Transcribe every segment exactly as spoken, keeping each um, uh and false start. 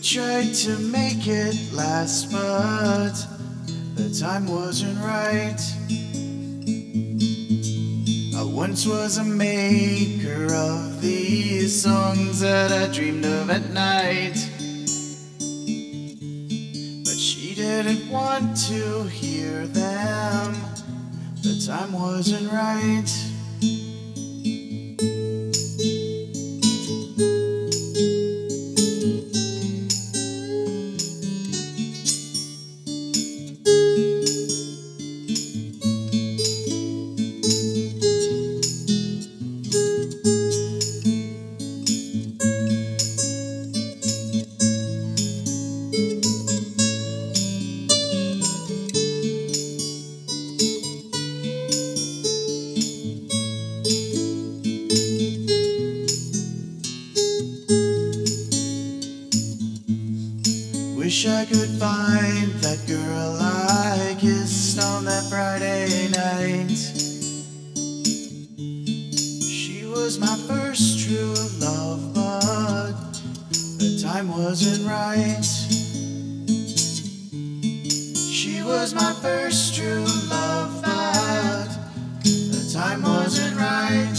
Tried to make it last, but the time wasn't right. I once was a maker of these songs that I dreamed of at night, but she didn't want to hear them. The time wasn't right. Wish I could find that girl I kissed on that Friday night. She was my first true love, but the time wasn't right. She was my first true love, but the time wasn't right.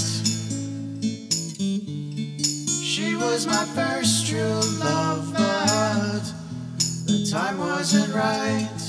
She was my first true love, but the time wasn't right.